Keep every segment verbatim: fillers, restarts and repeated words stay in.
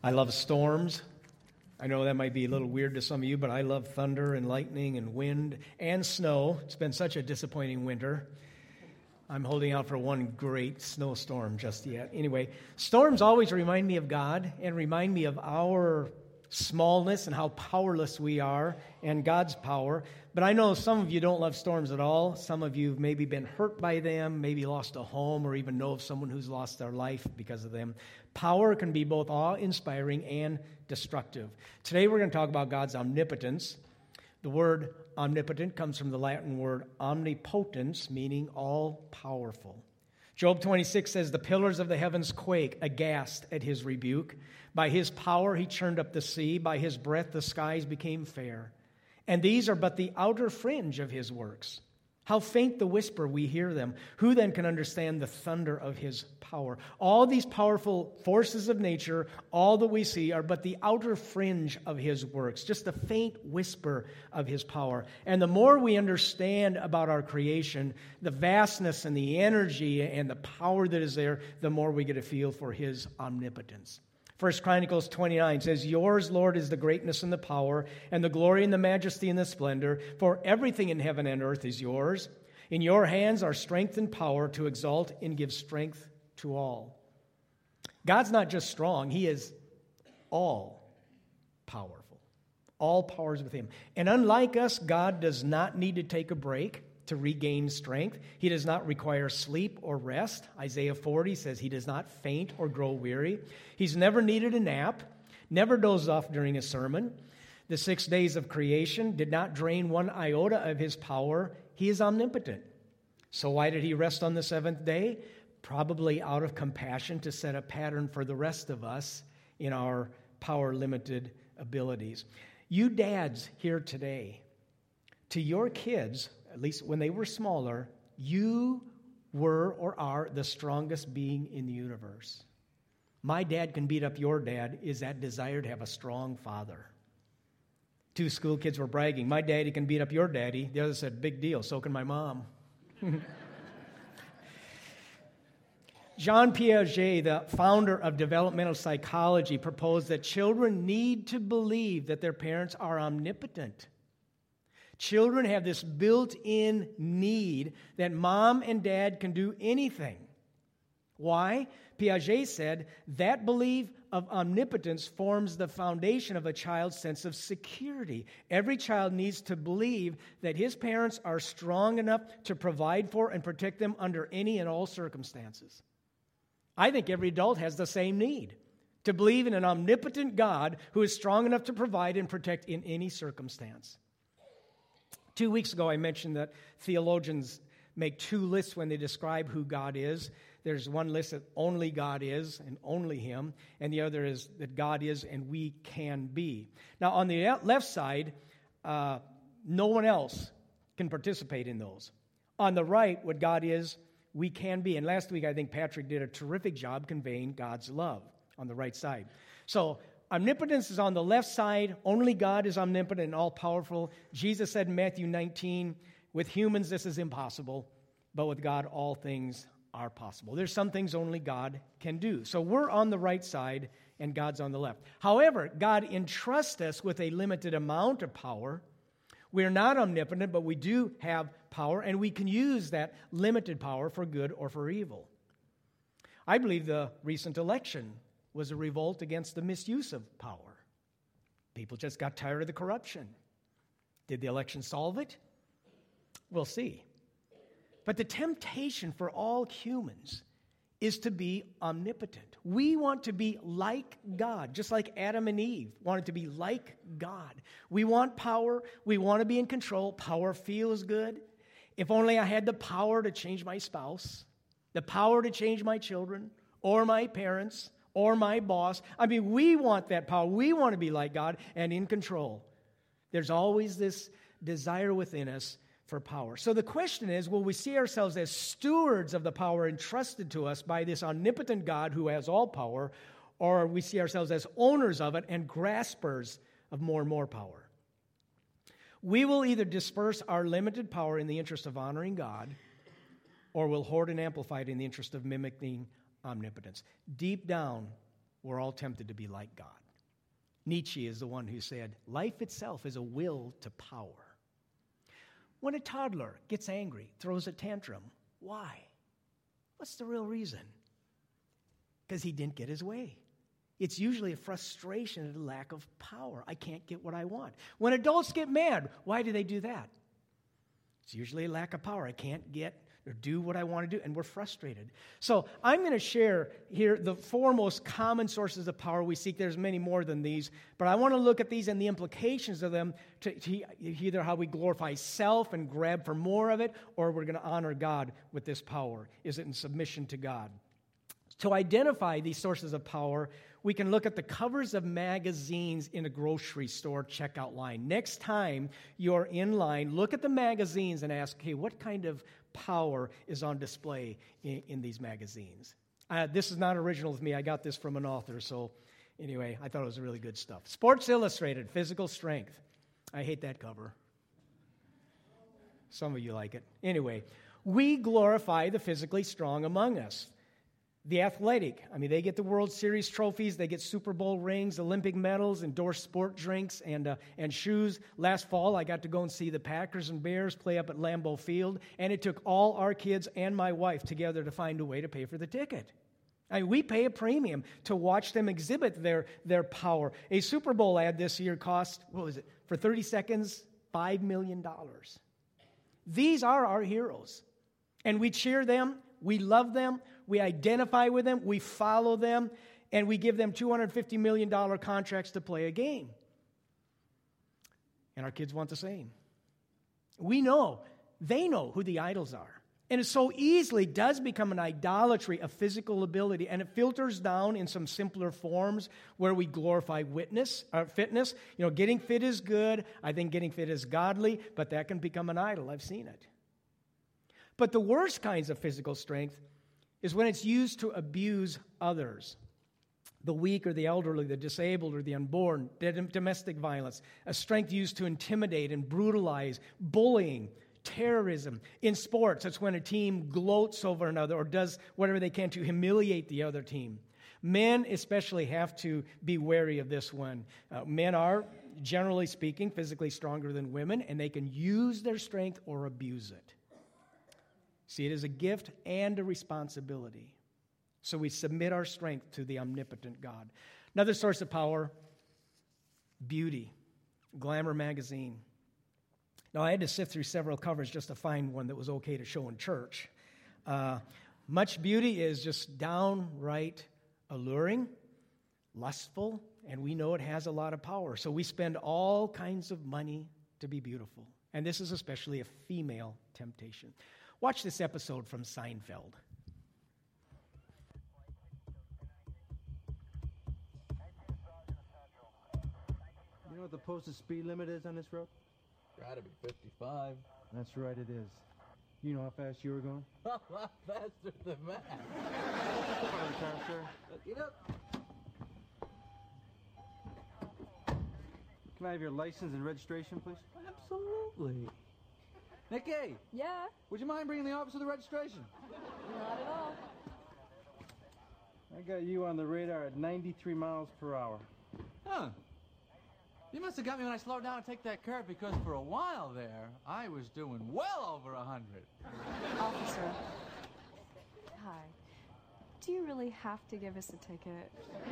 I love storms. I know that might be a little weird to some of you, but I love thunder and lightning and wind and snow. It's been such a disappointing winter. I'm holding out for one great snowstorm just yet. Anyway, storms always remind me of God and remind me of our smallness and how powerless we are and God's power. But I know some of you don't love storms at all. Some of you have maybe been hurt by them, maybe lost a home, or even know of someone who's lost their life because of them. Power can be both awe-inspiring and destructive. Today we're going to talk about God's omnipotence. The word omnipotent comes from the Latin word omnipotens, meaning all-powerful. Job twenty-six says, "The pillars of the heavens quake, aghast at his rebuke. By his power he churned up the sea. By his breath the skies became fair. And these are but the outer fringe of his works. How faint the whisper we hear them. Who then can understand the thunder of his power?" All these powerful forces of nature, all that we see, are but the outer fringe of his works, just a faint whisper of his power. And the more we understand about our creation, the vastness and the energy and the power that is there, the more we get a feel for his omnipotence. First Chronicles twenty-nine says, "Yours, Lord, is the greatness and the power, and the glory and the majesty and the splendor, for everything in heaven and earth is yours. In your hands are strength and power to exalt and give strength to all." God's not just strong, he is all powerful. All powers with him. And unlike us, God does not need to take a break to regain strength. He does not require sleep or rest. Isaiah forty says he does not faint or grow weary. He's never needed a nap, never dozed off during a sermon. The six days of creation did not drain one iota of his power. He is omnipotent. So why did he rest on the seventh day? Probably out of compassion to set a pattern for the rest of us in our power-limited abilities. You dads here today, to your kids, at least when they were smaller, you were or are the strongest being in the universe. My dad can beat up your dad is that desire to have a strong father. Two school kids were bragging, "My daddy can beat up your daddy." The other said, "Big deal, so can my mom." Jean Piaget, the founder of developmental psychology, proposed that children need to believe that their parents are omnipotent. Children have this built-in need that mom and dad can do anything. Why? Piaget said, that belief of omnipotence forms the foundation of a child's sense of security. Every child needs to believe that his parents are strong enough to provide for and protect them under any and all circumstances. I think every adult has the same need, to believe in an omnipotent God who is strong enough to provide and protect in any circumstance. Two weeks ago, I mentioned that theologians make two lists when they describe who God is. There's one list that only God is and only him, and the other is that God is and we can be. Now, on the left side, uh, no one else can participate in those. On the right, what God is, we can be. And last week, I think Patrick did a terrific job conveying God's love on the right side. So, omnipotence is on the left side. Only God is omnipotent and all-powerful. Jesus said in Matthew nineteen, with humans this is impossible, but with God all things are possible. There's some things only God can do. So we're on the right side and God's on the left. However, God entrusts us with a limited amount of power. We're not omnipotent, but we do have power, and we can use that limited power for good or for evil. I believe the recent election was a revolt against the misuse of power. People just got tired of the corruption. Did the election solve it? We'll see. But the temptation for all humans is to be omnipotent. We want to be like God, just like Adam and Eve wanted to be like God. We want power. We want to be in control. Power feels good. If only I had the power to change my spouse, the power to change my children, or my parents, or my boss. I mean, we want that power. We want to be like God and in control. There's always this desire within us for power. So the question is, will we see ourselves as stewards of the power entrusted to us by this omnipotent God who has all power, or we see ourselves as owners of it and graspers of more and more power? We will either disperse our limited power in the interest of honoring God, or we'll hoard and amplify it in the interest of mimicking omnipotence. Deep down, we're all tempted to be like God. Nietzsche is the one who said, life itself is a will to power. When a toddler gets angry, throws a tantrum, why? What's the real reason? Because he didn't get his way. It's usually a frustration and a lack of power. I can't get what I want. When adults get mad, why do they do that? It's usually a lack of power. I can't get or do what I want to do, and we're frustrated. So I'm going to share here the four most common sources of power we seek. There's many more than these, but I want to look at these and the implications of them to, to either how we glorify self and grab for more of it, or we're going to honor God with this power. Is it in submission to God? To identify these sources of power, we can look at the covers of magazines in a grocery store checkout line. Next time you're in line, look at the magazines and ask, hey, what kind of power is on display in, in these magazines? Uh, this is not original with me. I got this from an author, so anyway, I thought it was really good stuff. Sports Illustrated, Physical Strength. I hate that cover. Some of you like it. Anyway, we glorify the physically strong among us. The athletic, I mean, they get the World Series trophies, they get Super Bowl rings, Olympic medals, endorsed sport drinks, and uh, and shoes. Last fall, I got to go and see the Packers and Bears play up at Lambeau Field, and it took all our kids and my wife together to find a way to pay for the ticket. I mean, we pay a premium to watch them exhibit their, their power. A Super Bowl ad this year cost, what was it, for thirty seconds, five million dollars. These are our heroes, and we cheer them, we love them, we identify with them, we follow them, and we give them two hundred fifty million dollars contracts to play a game. And our kids want the same. We know, they know who the idols are. And it so easily does become an idolatry of physical ability, and it filters down in some simpler forms where we glorify witness, uh, fitness. You know, getting fit is good. I think getting fit is godly, but that can become an idol. I've seen it. But the worst kinds of physical strength is when it's used to abuse others. The weak or the elderly, the disabled or the unborn, domestic violence, a strength used to intimidate and brutalize, bullying, terrorism. In sports, it's when a team gloats over another or does whatever they can to humiliate the other team. Men especially have to be wary of this one. Uh, men are, generally speaking, physically stronger than women, and they can use their strength or abuse it. See it as a gift and a responsibility. So we submit our strength to the omnipotent God. Another source of power, beauty. Glamour magazine. Now, I had to sift through several covers just to find one that was okay to show in church. Uh, much beauty is just downright alluring, lustful, and we know it has a lot of power. So we spend all kinds of money to be beautiful. And this is especially a female temptation. Watch this episode from Seinfeld. You know what the posted speed limit is on this road? Gotta be fifty-five. That's right, it is. You know how fast you were going? A lot faster than that. Sorry, car, sir. Get up. Can I have your license and registration, please? Absolutely. Nikki, Yeah, would you mind bringing the officer the registration? not at all. I got you on the radar at ninety-three miles per hour. Huh. You must have got me when I slowed down to take that curve, because for a while there, I was doing well over a hundred. Officer. Hi. Do you really have to give us a ticket?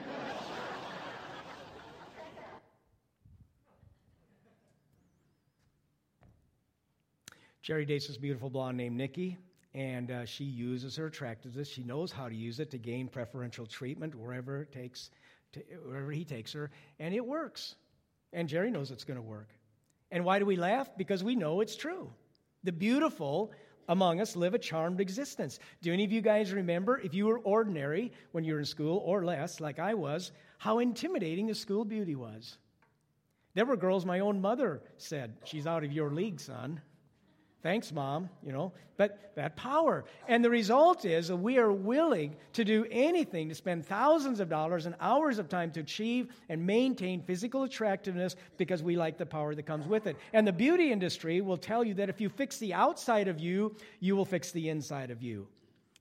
Jerry dates this beautiful blonde named Nikki, and uh, she uses her attractiveness. She knows how to use it to gain preferential treatment wherever it takes, to, wherever he takes her, and it works. And Jerry knows it's going to work. And why do we laugh? Because we know it's true. The beautiful among us live a charmed existence. Do any of you guys remember, if you were ordinary when you were in school, or less, like I was, how intimidating the school beauty was? There were girls my own mother said, "She's out of your league, son." Thanks, Mom, you know, but that power. And the result is that we are willing to do anything to spend thousands of dollars and hours of time to achieve and maintain physical attractiveness because we like the power that comes with it. And the beauty industry will tell you that if you fix the outside of you, you will fix the inside of you.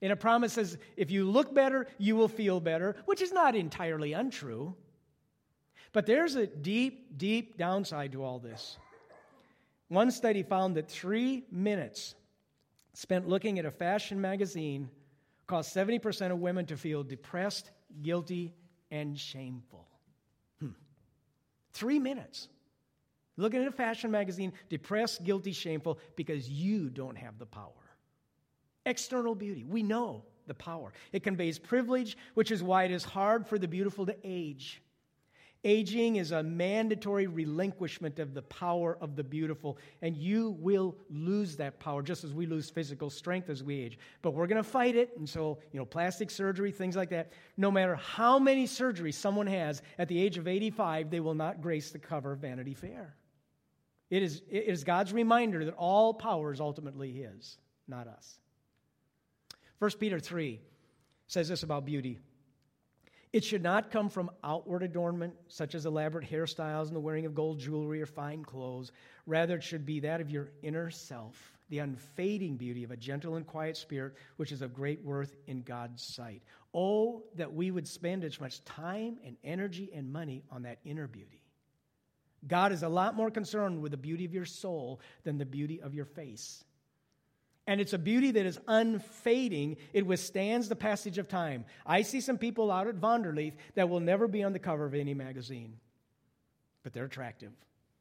And it promises if you look better, you will feel better, which is not entirely untrue. But there's a deep, deep downside to all this. One study found that three minutes spent looking at a fashion magazine caused seventy percent of women to feel depressed, guilty, and shameful. Hmm. Three minutes. Looking at a fashion magazine, depressed, guilty, shameful, because you don't have the power. External beauty. We know the power. It conveys privilege, which is why it is hard for the beautiful to age. Aging is a mandatory relinquishment of the power of the beautiful, and you will lose that power, just as we lose physical strength as we age. But we're going to fight it, and so, you know, plastic surgery, things like that. No matter how many surgeries someone has, at the age of eighty-five, they will not grace the cover of Vanity Fair. It is, it is God's reminder that all power is ultimately His, not us. First Peter three says this about beauty. It should not come from outward adornment, such as elaborate hairstyles and the wearing of gold jewelry or fine clothes. Rather, it should be that of your inner self, the unfading beauty of a gentle and quiet spirit, which is of great worth in God's sight. Oh, that we would spend as much time and energy and money on that inner beauty. God is a lot more concerned with the beauty of your soul than the beauty of your face. And it's a beauty that is unfading. It withstands the passage of time. I see some people out at Vonderleith that will never be on the cover of any magazine, but they're attractive.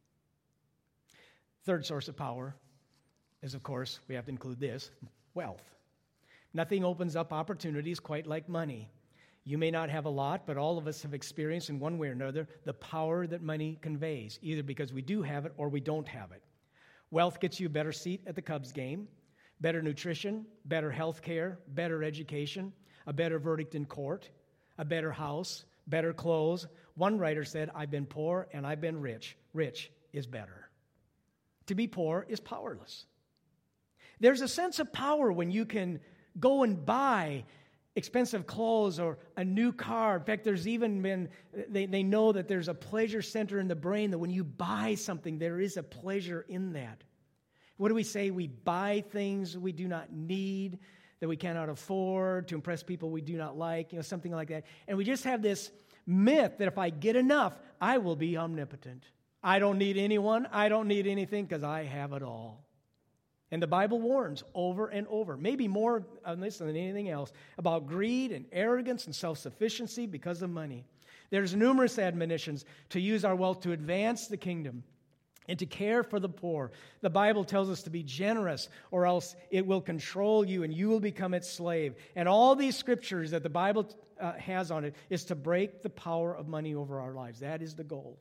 Third source of power is, of course, we have to include this, wealth. Nothing opens up opportunities quite like money. You may not have a lot, but all of us have experienced in one way or another the power that money conveys, either because we do have it or we don't have it. Wealth gets you a better seat at the Cubs game, better nutrition, better health care, better education, a better verdict in court, a better house, better clothes. One writer said, I've been poor and I've been rich. Rich is better. To be poor is powerless. There's a sense of power when you can go and buy expensive clothes or a new car. In fact, there's even been, they, they know that there's a pleasure center in the brain that when you buy something, there is a pleasure in that. What do we say? We buy things we do not need, that we cannot afford, to impress people we do not like, you know, something like that. And we just have this myth that if I get enough, I will be omnipotent. I don't need anyone. I don't need anything because I have it all. And the Bible warns over and over, maybe more on this than anything else, about greed and arrogance and self-sufficiency because of money. There's numerous admonitions to use our wealth to advance the kingdom and to care for the poor. The Bible tells us to be generous, or else it will control you and you will become its slave. And all these scriptures that the Bible uh, has on it is to break the power of money over our lives. That is the goal.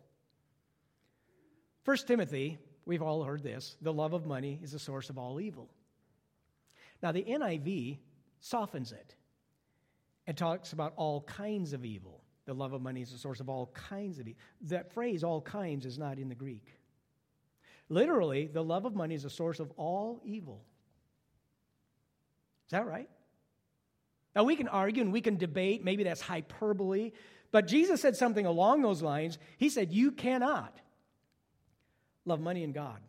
First Timothy, we've all heard this, the love of money is the source of all evil. Now the N I V softens it and talks about all kinds of evil. The love of money is the source of all kinds of evil. That phrase, all kinds, is not in the Greek. Literally, the love of money is the source of all evil. Is that right? Now, we can argue and we can debate. Maybe that's hyperbole. But Jesus said something along those lines. He said, you cannot love money and God.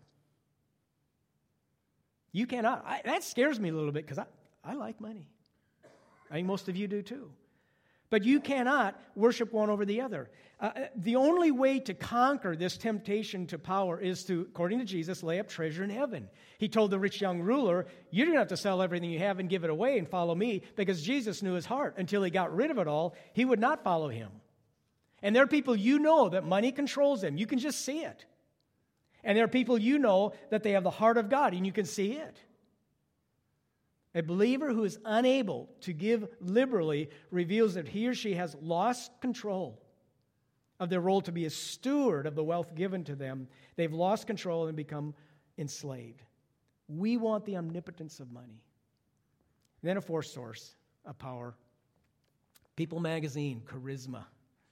You cannot. I, that scares me a little bit because I, I like money. I think most of you do too. But you cannot worship one over the other. Uh, the only way to conquer this temptation to power is to, according to Jesus, lay up treasure in heaven. He told the rich young ruler, you don't have to sell everything you have and give it away and follow me, because Jesus knew his heart. Until he got rid of it all, he would not follow him. And there are people you know that money controls them. You can just see it. And there are people you know that they have the heart of God, and you can see it. A believer who is unable to give liberally reveals that he or she has lost control of their role to be a steward of the wealth given to them. They've lost control and become enslaved. We want the omnipotence of money. And then a fourth source of power, People Magazine, charisma.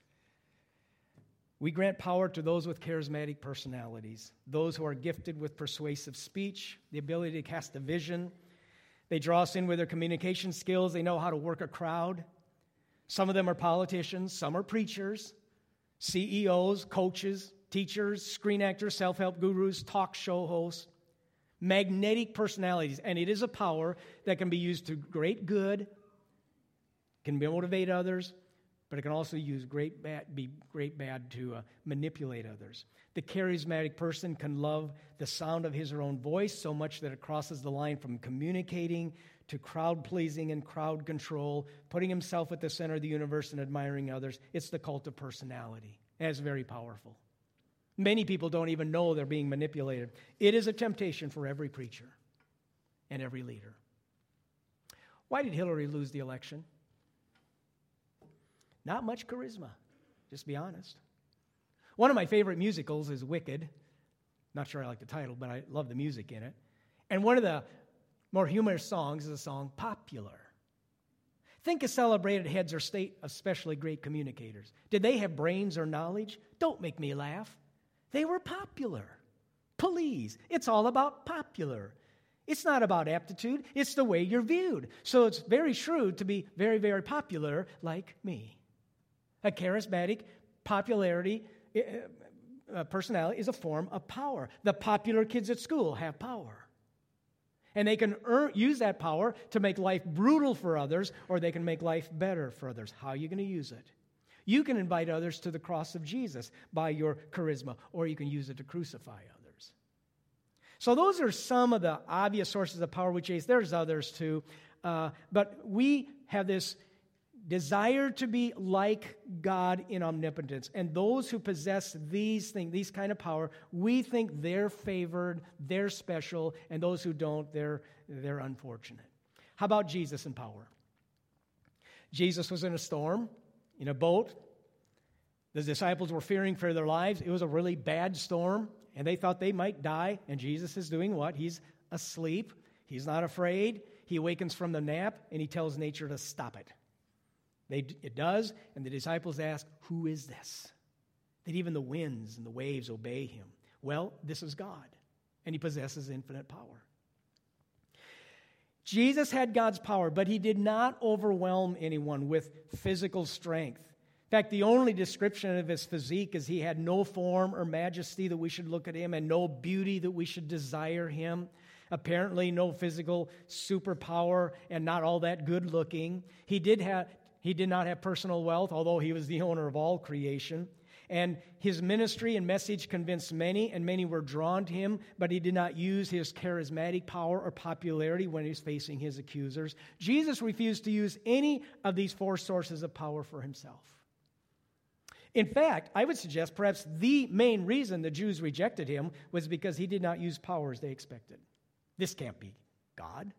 We grant power to those with charismatic personalities, those who are gifted with persuasive speech, the ability to cast a vision. They draw us in with their communication skills. They know how to work a crowd. Some of them are politicians. Some are preachers, C E Os, coaches, teachers, screen actors, self-help gurus, talk show hosts. Magnetic personalities. And it is a power that can be used to great good, can motivate others, but it can also use great bad, be great bad to uh, manipulate others. The charismatic person can love the sound of his or own voice so much that it crosses the line from communicating to crowd-pleasing and crowd control, putting himself at the center of the universe and admiring others. It's the cult of personality. And it's very powerful. Many people don't even know they're being manipulated. It is a temptation for every preacher and every leader. Why did Hillary lose the election? Not much charisma, just be honest. One of my favorite musicals is Wicked. Not sure I like the title, but I love the music in it. And one of the more humorous songs is a song, Popular. Think of celebrated heads or state, especially great communicators. Did they have brains or knowledge? Don't make me laugh. They were popular. Please, it's all about popular. It's not about aptitude. It's the way you're viewed. So it's very shrewd to be very, very popular like me. A charismatic popularity uh, personality is a form of power. The popular kids at school have power. And they can earn, use that power to make life brutal for others, or they can make life better for others. How are you going to use it? You can invite others to the cross of Jesus by your charisma, or you can use it to crucify others. So those are some of the obvious sources of power we chase. There's others too. Uh, but we have this desire to be like God in omnipotence. And those who possess these things, these kind of power, we think they're favored, they're special, and those who don't, they're, they're unfortunate. How about Jesus in power? Jesus was in a storm, in a boat. The disciples were fearing for their lives. It was a really bad storm, and they thought they might die. And Jesus is doing what? He's asleep. He's not afraid. He awakens from the nap, and he tells nature to stop it. They, it does, and the disciples ask, who is this? That even the winds and the waves obey him. Well, this is God, and he possesses infinite power. Jesus had God's power, but he did not overwhelm anyone with physical strength. In fact, the only description of his physique is he had no form or majesty that we should look at him, and no beauty that we should desire him. Apparently, no physical superpower, and not all that good looking. He did have... He did not have personal wealth, although he was the owner of all creation. And his ministry and message convinced many, and many were drawn to him, but he did not use his charismatic power or popularity when he was facing his accusers. Jesus refused to use any of these four sources of power for himself. In fact, I would suggest perhaps the main reason the Jews rejected him was because he did not use power as they expected. This can't be God.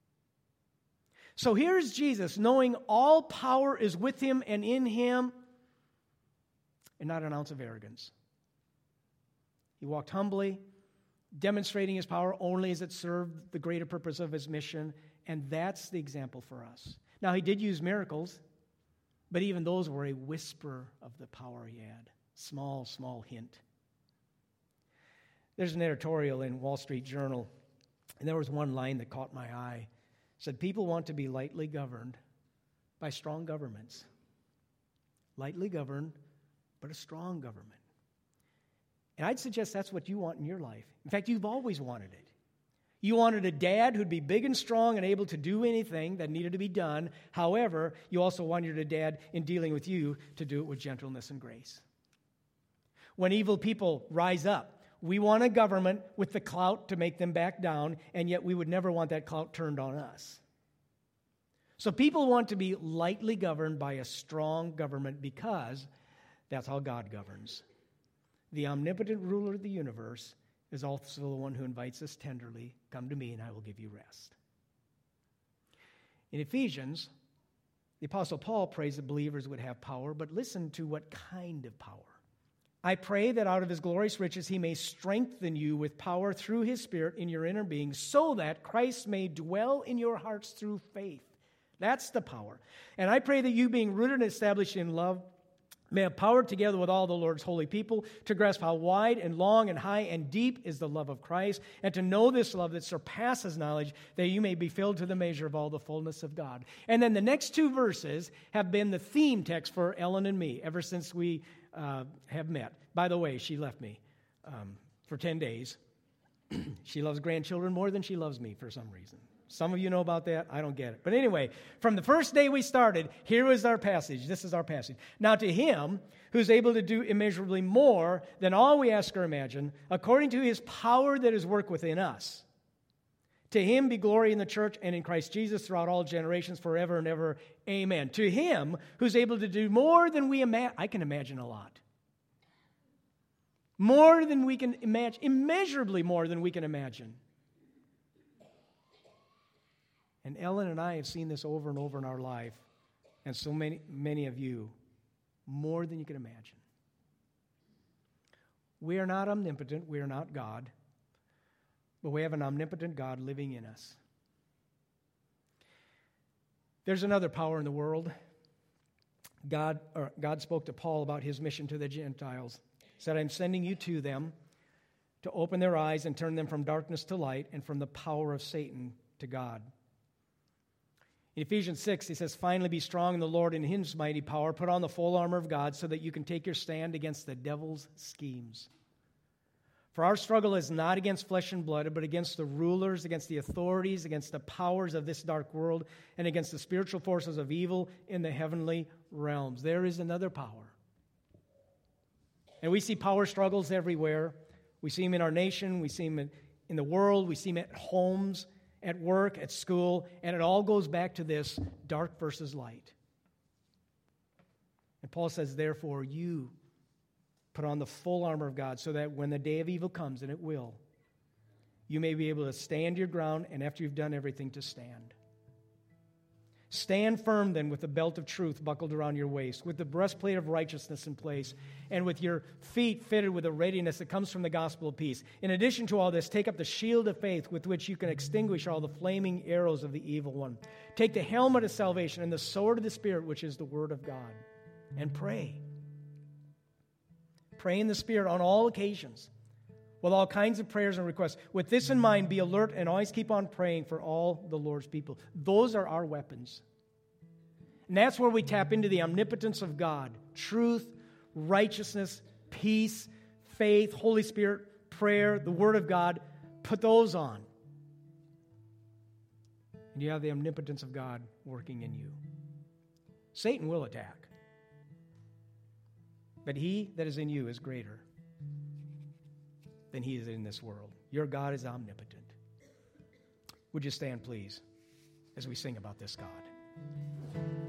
So here's Jesus, knowing all power is with him and in him, and not an ounce of arrogance. He walked humbly, demonstrating his power only as it served the greater purpose of his mission, and that's the example for us. Now, he did use miracles, but even those were a whisper of the power he had. Small, small hint. There's an editorial in Wall Street Journal, and there was one line that caught my eye. Said, people want to be lightly governed by strong governments. Lightly governed, but a strong government. And I'd suggest that's what you want in your life. In fact, you've always wanted it. You wanted a dad who'd be big and strong and able to do anything that needed to be done. However, you also wanted a dad in dealing with you to do it with gentleness and grace. When evil people rise up, we want a government with the clout to make them back down, and yet we would never want that clout turned on us. So people want to be lightly governed by a strong government because that's how God governs. The omnipotent ruler of the universe is also the one who invites us tenderly, come to me and I will give you rest. In Ephesians, the Apostle Paul prays that believers would have power, but listen to what kind of power. I pray that out of his glorious riches he may strengthen you with power through his Spirit in your inner being, so that Christ may dwell in your hearts through faith. That's the power. And I pray that you, being rooted and established in love, may have power together with all the Lord's holy people to grasp how wide and long and high and deep is the love of Christ, and to know this love that surpasses knowledge, that you may be filled to the measure of all the fullness of God. And then the next two verses have been the theme text for Ellen and me ever since we uh, have met. By the way, she left me um, for ten days. She loves grandchildren more than she loves me for some reason. Some of you know about that. I don't get it. But anyway, from the first day we started, here is our passage. This is our passage. Now to him who's able to do immeasurably more than all we ask or imagine, according to his power that is work within us. To him be glory in the church and in Christ Jesus throughout all generations, forever and ever. Amen. To him who's able to do more than we imagine. I can imagine a lot. More than we can imagine. Immeasurably more than we can imagine. And Ellen and I have seen this over and over in our life, and so many, many of you, more than you can imagine. We are not omnipotent. We are not God. But we have an omnipotent God living in us. There's another power in the world. God, or God spoke to Paul about his mission to the Gentiles. He said, I'm sending you to them to open their eyes and turn them from darkness to light and from the power of Satan to God. In Ephesians six, he says, finally be strong in the Lord and in his mighty power. Put on the full armor of God so that you can take your stand against the devil's schemes. For our struggle is not against flesh and blood, but against the rulers, against the authorities, against the powers of this dark world, and against the spiritual forces of evil in the heavenly realms. There is another power. And we see power struggles everywhere. We see them in our nation. We see them in, in the world. We see them at homes, at work, at school. And it all goes back to this dark versus light. And Paul says, therefore, you put on the full armor of God so that when the day of evil comes, and it will, you may be able to stand your ground, and after you've done everything, to stand. Stand firm then with the belt of truth buckled around your waist, with the breastplate of righteousness in place, and with your feet fitted with a readiness that comes from the gospel of peace. In addition to all this, take up the shield of faith with which you can extinguish all the flaming arrows of the evil one. Take the helmet of salvation and the sword of the Spirit, which is the word of God, and pray. Pray in the Spirit on all occasions, with all kinds of prayers and requests. With this in mind, be alert and always keep on praying for all the Lord's people. Those are our weapons. And that's where we tap into the omnipotence of God. Truth, righteousness, peace, faith, Holy Spirit, prayer, the Word of God. Put those on. And you have the omnipotence of God working in you. Satan will attack. But he that is in you is greater than he is in this world. Your God is omnipotent. Would you stand, please, as we sing about this God?